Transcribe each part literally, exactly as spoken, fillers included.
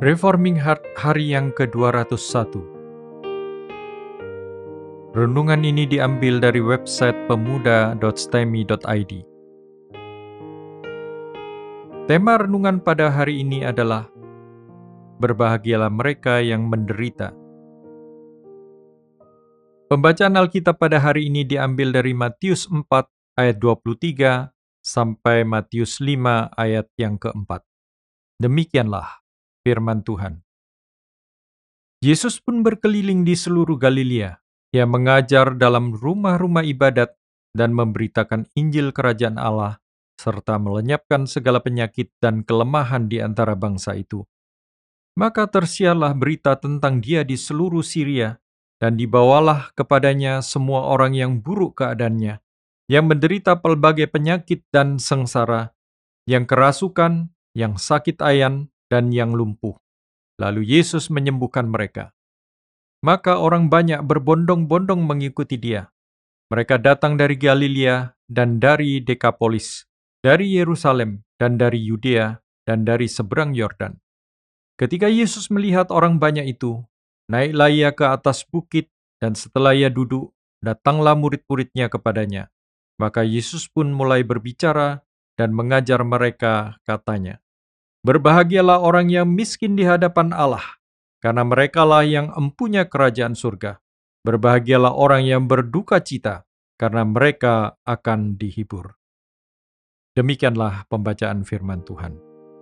Reforming Heart hari yang ke dua ratus satu. Renungan ini diambil dari website pemuda dot stemi dot i d. Tema renungan pada hari ini adalah Berbahagialah mereka yang menderita. Pembacaan Alkitab pada hari ini diambil dari Matius empat ayat dua puluh tiga sampai Matius lima ayat yang keempat. Demikianlah firman Tuhan. Yesus pun berkeliling di seluruh Galilea. Ia mengajar dalam rumah-rumah ibadat dan memberitakan Injil Kerajaan Allah, serta melenyapkan segala penyakit dan kelemahan di antara bangsa itu. Maka tersiarlah berita tentang dia di seluruh Syria, dan dibawalah kepadanya semua orang yang buruk keadaannya, yang menderita pelbagai penyakit dan sengsara, yang kerasukan, yang sakit ayan, dan yang lumpuh. Lalu Yesus menyembuhkan mereka. Maka orang banyak berbondong-bondong mengikuti dia. Mereka datang dari Galilea dan dari Dekapolis, dari Yerusalem dan dari Yudea dan dari seberang Yordan. Ketika Yesus melihat orang banyak itu, naiklah ia ke atas bukit, dan setelah ia duduk, datanglah murid-muridnya kepadanya. Maka Yesus pun mulai berbicara dan mengajar mereka, katanya, "Berbahagialah orang yang miskin di hadapan Allah, karena merekalah yang empunya kerajaan surga. Berbahagialah orang yang berduka cita, karena mereka akan dihibur." Demikianlah pembacaan firman Tuhan.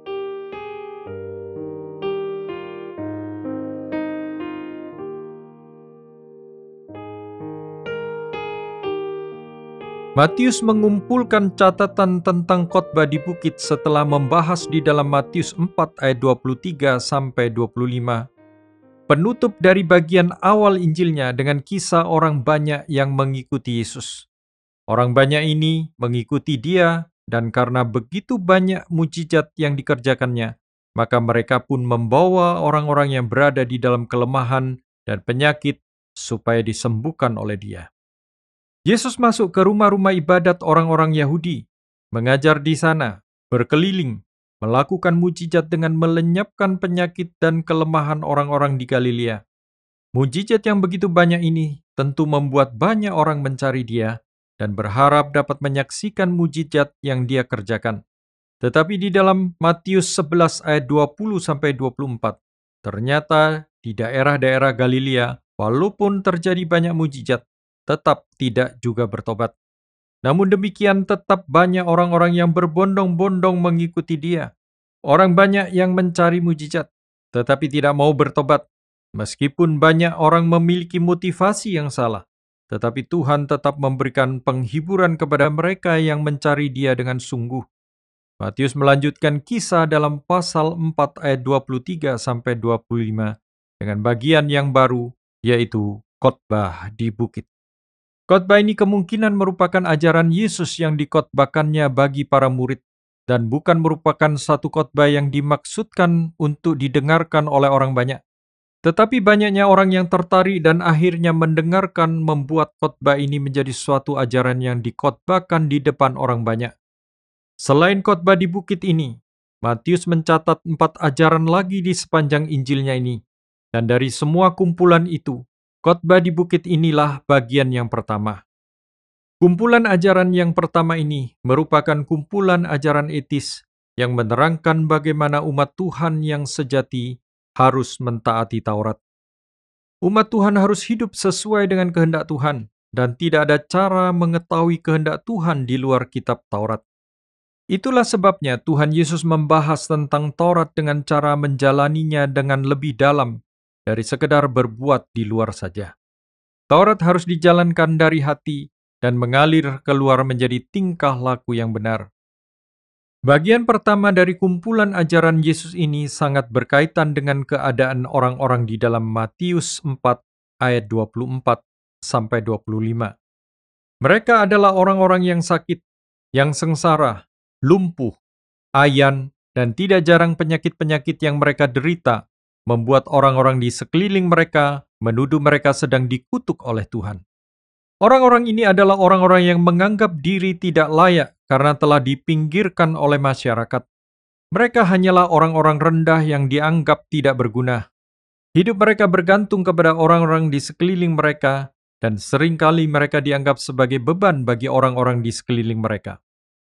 Matius mengumpulkan catatan tentang khotbah di bukit setelah membahas di dalam Matius empat ayat dua puluh tiga sampai dua puluh lima. Penutup dari bagian awal Injilnya dengan kisah orang banyak yang mengikuti Yesus. Orang banyak ini mengikuti dia, dan karena begitu banyak mujizat yang dikerjakannya, maka mereka pun membawa orang-orang yang berada di dalam kelemahan dan penyakit supaya disembuhkan oleh dia. Yesus masuk ke rumah-rumah ibadat orang-orang Yahudi, mengajar di sana, berkeliling, melakukan mujizat dengan melenyapkan penyakit dan kelemahan orang-orang di Galilea. Mujizat yang begitu banyak ini tentu membuat banyak orang mencari dia dan berharap dapat menyaksikan mujizat yang dia kerjakan. Tetapi di dalam Matius sebelas ayat dua puluh sampai dua puluh empat, ternyata di daerah-daerah Galilea, walaupun terjadi banyak mujizat, tetap tidak juga bertobat. Namun demikian tetap banyak orang-orang yang berbondong-bondong mengikuti dia. Orang banyak yang mencari mujizat, tetapi tidak mau bertobat. Meskipun banyak orang memiliki motivasi yang salah, tetapi Tuhan tetap memberikan penghiburan kepada mereka yang mencari dia dengan sungguh. Matius melanjutkan kisah dalam pasal empat ayat dua puluh tiga sampai dua puluh lima dengan bagian yang baru, yaitu khotbah di bukit. Khotbah ini kemungkinan merupakan ajaran Yesus yang dikhotbahkannya bagi para murid, dan bukan merupakan satu khotbah yang dimaksudkan untuk didengarkan oleh orang banyak. Tetapi banyaknya orang yang tertarik dan akhirnya mendengarkan membuat khotbah ini menjadi suatu ajaran yang dikhotbahkan di depan orang banyak. Selain khotbah di bukit ini, Matius mencatat empat ajaran lagi di sepanjang Injilnya ini, dan dari semua kumpulan itu, khotbah di bukit inilah bagian yang pertama. Kumpulan ajaran yang pertama ini merupakan kumpulan ajaran etis yang menerangkan bagaimana umat Tuhan yang sejati harus mentaati Taurat. Umat Tuhan harus hidup sesuai dengan kehendak Tuhan, dan tidak ada cara mengetahui kehendak Tuhan di luar kitab Taurat. Itulah sebabnya Tuhan Yesus membahas tentang Taurat dengan cara menjalaninya dengan lebih dalam dari sekedar berbuat di luar saja. Taurat harus dijalankan dari hati dan mengalir keluar menjadi tingkah laku yang benar. Bagian pertama dari kumpulan ajaran Yesus ini sangat berkaitan dengan keadaan orang-orang di dalam Matius empat ayat dua puluh empat sampai dua puluh lima. Mereka adalah orang-orang yang sakit, yang sengsara, lumpuh, ayan, dan tidak jarang penyakit-penyakit yang mereka derita membuat orang-orang di sekeliling mereka menuduh mereka sedang dikutuk oleh Tuhan. Orang-orang ini adalah orang-orang yang menganggap diri tidak layak karena telah dipinggirkan oleh masyarakat. Mereka hanyalah orang-orang rendah yang dianggap tidak berguna. Hidup mereka bergantung kepada orang-orang di sekeliling mereka, dan seringkali mereka dianggap sebagai beban bagi orang-orang di sekeliling mereka.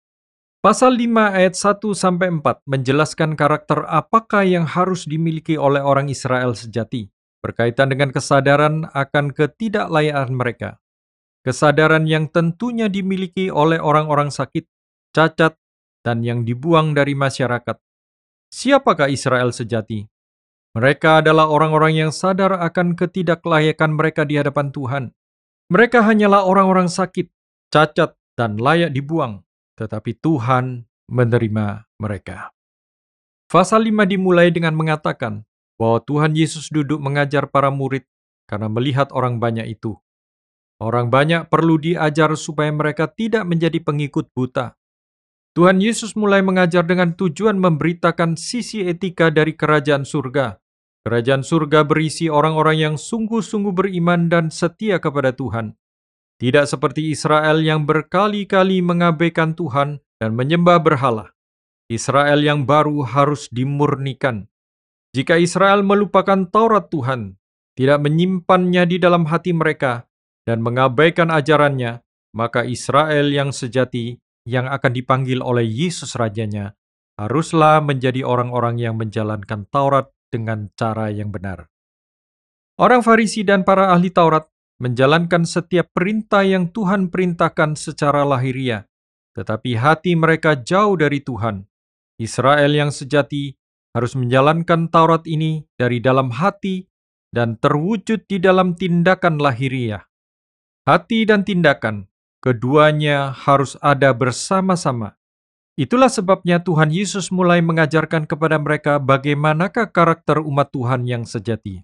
Pasal lima ayat satu sampai empat menjelaskan karakter apakah yang harus dimiliki oleh orang Israel sejati, berkaitan dengan kesadaran akan ketidaklayakan mereka. Kesadaran yang tentunya dimiliki oleh orang-orang sakit, cacat, dan yang dibuang dari masyarakat. Siapakah Israel sejati? Mereka adalah orang-orang yang sadar akan ketidaklayakan mereka di hadapan Tuhan. Mereka hanyalah orang-orang sakit, cacat, dan layak dibuang, tetapi Tuhan menerima mereka. Pasal lima dimulai dengan mengatakan bahwa Tuhan Yesus duduk mengajar para murid karena melihat orang banyak itu. Orang banyak perlu diajar supaya mereka tidak menjadi pengikut buta. Tuhan Yesus mulai mengajar dengan tujuan memberitakan sisi etika dari kerajaan surga. Kerajaan surga berisi orang-orang yang sungguh-sungguh beriman dan setia kepada Tuhan. Tidak seperti Israel yang berkali-kali mengabaikan Tuhan dan menyembah berhala. Israel yang baru harus dimurnikan. Jika Israel melupakan Taurat Tuhan, tidak menyimpannya di dalam hati mereka, dan mengabaikan ajarannya, maka Israel yang sejati yang akan dipanggil oleh Yesus Rajanya haruslah menjadi orang-orang yang menjalankan Taurat dengan cara yang benar. Orang Farisi dan para ahli Taurat menjalankan setiap perintah yang Tuhan perintahkan secara lahiriah, tetapi hati mereka jauh dari Tuhan. Israel yang sejati harus menjalankan Taurat ini dari dalam hati dan terwujud di dalam tindakan lahiriah. Hati dan tindakan, keduanya harus ada bersama-sama. Itulah sebabnya Tuhan Yesus mulai mengajarkan kepada mereka bagaimanakah karakter umat Tuhan yang sejati.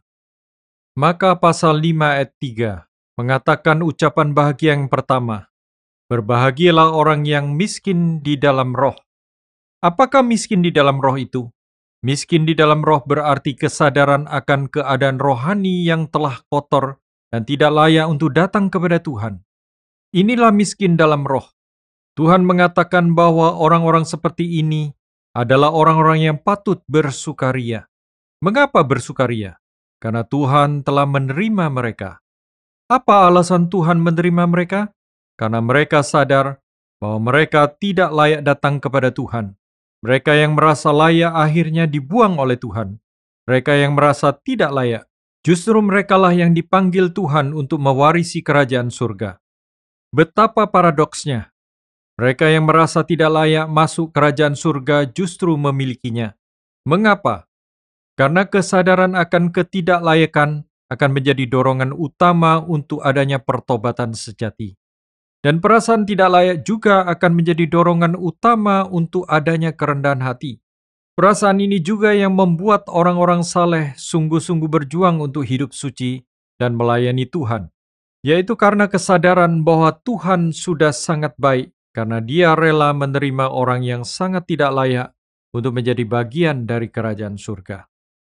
Maka pasal lima ayat tiga mengatakan ucapan bahagia yang pertama, berbahagialah orang yang miskin di dalam roh. Apakah miskin di dalam roh itu? Miskin di dalam roh berarti kesadaran akan keadaan rohani yang telah kotor dan tidak layak untuk datang kepada Tuhan. Inilah miskin dalam roh. Tuhan mengatakan bahwa orang-orang seperti ini adalah orang-orang yang patut bersukaria. Mengapa bersukaria? Karena Tuhan telah menerima mereka. Apa alasan Tuhan menerima mereka? Karena mereka sadar bahwa mereka tidak layak datang kepada Tuhan. Mereka yang merasa layak akhirnya dibuang oleh Tuhan. Mereka yang merasa tidak layak, justru merekalah yang dipanggil Tuhan untuk mewarisi kerajaan surga. Betapa paradoksnya. Mereka yang merasa tidak layak masuk kerajaan surga justru memilikinya. Mengapa? Karena kesadaran akan ketidaklayakan akan menjadi dorongan utama untuk adanya pertobatan sejati. Dan perasaan tidak layak juga akan menjadi dorongan utama untuk adanya kerendahan hati. Perasaan ini juga yang membuat orang-orang saleh sungguh-sungguh berjuang untuk hidup suci dan melayani Tuhan, yaitu karena kesadaran bahwa Tuhan sudah sangat baik karena Dia rela menerima orang yang sangat tidak layak untuk menjadi bagian dari kerajaan surga.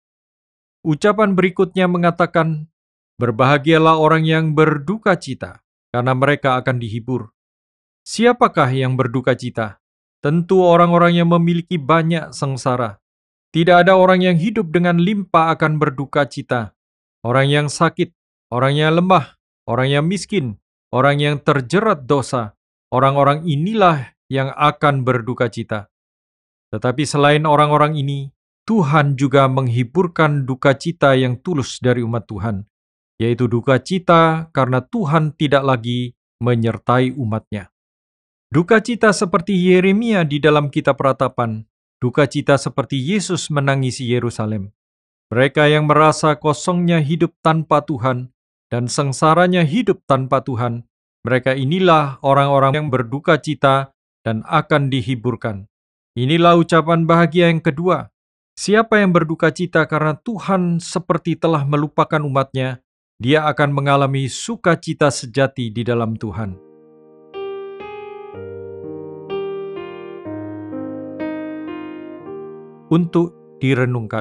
Ucapan berikutnya mengatakan, berbahagialah orang yang berduka cita, karena mereka akan dihibur. Siapakah yang berduka cita? Tentu orang-orang yang memiliki banyak sengsara. Tidak ada orang yang hidup dengan limpah akan berduka cita. Orang yang sakit, orang yang lemah, orang yang miskin, orang yang terjerat dosa, orang-orang inilah yang akan berduka cita. Tetapi selain orang-orang ini, Tuhan juga menghiburkan duka cita yang tulus dari umat Tuhan, yaitu duka cita karena Tuhan tidak lagi menyertai umatnya. Duka cita seperti Yeremia di dalam kitab Ratapan, duka cita seperti Yesus menangisi Yerusalem. Mereka yang merasa kosongnya hidup tanpa Tuhan dan sengsaranya hidup tanpa Tuhan, mereka inilah orang-orang yang berduka cita dan akan dihiburkan. Inilah ucapan bahagia yang kedua. Siapa yang berduka cita karena Tuhan seperti telah melupakan umatnya, dia akan mengalami sukacita sejati di dalam Tuhan. Untuk direnungkan.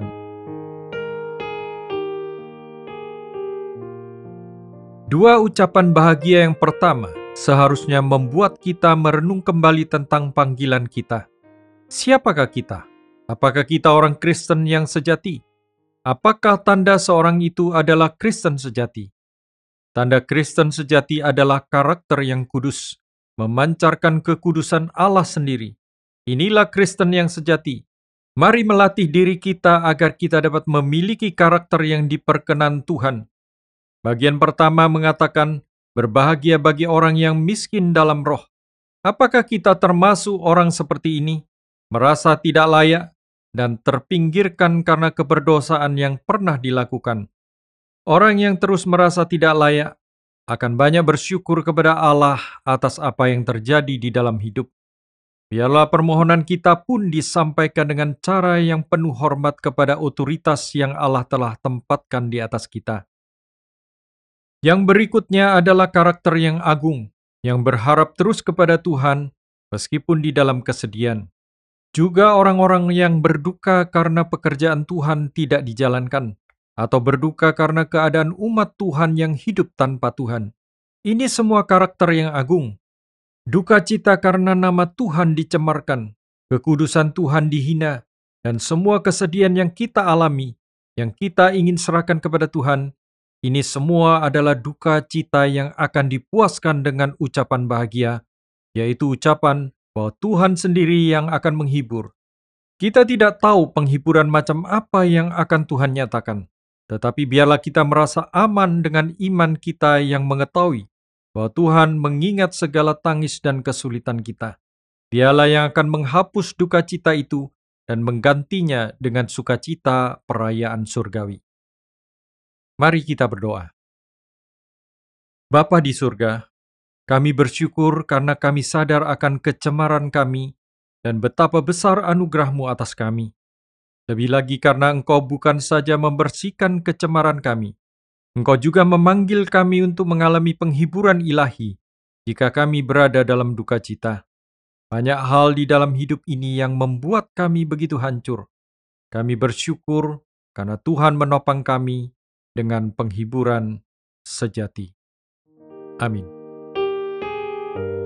Dua ucapan bahagia yang pertama seharusnya membuat kita merenung kembali tentang panggilan kita. Siapakah kita? Apakah kita orang Kristen yang sejati? Apakah tanda seorang itu adalah Kristen sejati? Tanda Kristen sejati adalah karakter yang kudus, memancarkan kekudusan Allah sendiri. Inilah Kristen yang sejati. Mari melatih diri kita agar kita dapat memiliki karakter yang diperkenan Tuhan. Bagian pertama mengatakan, berbahagia bagi orang yang miskin dalam roh. Apakah kita termasuk orang seperti ini? Merasa tidak layak dan terpinggirkan karena keberdosaan yang pernah dilakukan. Orang yang terus merasa tidak layak akan banyak bersyukur kepada Allah atas apa yang terjadi di dalam hidup. Biarlah permohonan kita pun disampaikan dengan cara yang penuh hormat kepada otoritas yang Allah telah tempatkan di atas kita. Yang berikutnya adalah karakter yang agung, yang berharap terus kepada Tuhan meskipun di dalam kesedihan. Juga orang-orang yang berduka karena pekerjaan Tuhan tidak dijalankan, atau berduka karena keadaan umat Tuhan yang hidup tanpa Tuhan. Ini semua karakter yang agung. Duka cita karena nama Tuhan dicemarkan, kekudusan Tuhan dihina, dan semua kesedihan yang kita alami, yang kita ingin serahkan kepada Tuhan, ini semua adalah duka cita yang akan dipuaskan dengan ucapan bahagia, yaitu ucapan bahwa Tuhan sendiri yang akan menghibur. Kita tidak tahu penghiburan macam apa yang akan Tuhan nyatakan, tetapi biarlah kita merasa aman dengan iman kita yang mengetahui bahwa Tuhan mengingat segala tangis dan kesulitan kita. Dialah yang akan menghapus duka cita itu dan menggantinya dengan sukacita perayaan surgawi. Mari kita berdoa. Bapa di surga, kami bersyukur karena kami sadar akan kecemaran kami dan betapa besar anugerah-Mu atas kami. Lebih lagi karena Engkau bukan saja membersihkan kecemaran kami, Engkau juga memanggil kami untuk mengalami penghiburan ilahi jika kami berada dalam duka cita. Banyak hal di dalam hidup ini yang membuat kami begitu hancur. Kami bersyukur karena Tuhan menopang kami dengan penghiburan sejati. Amin.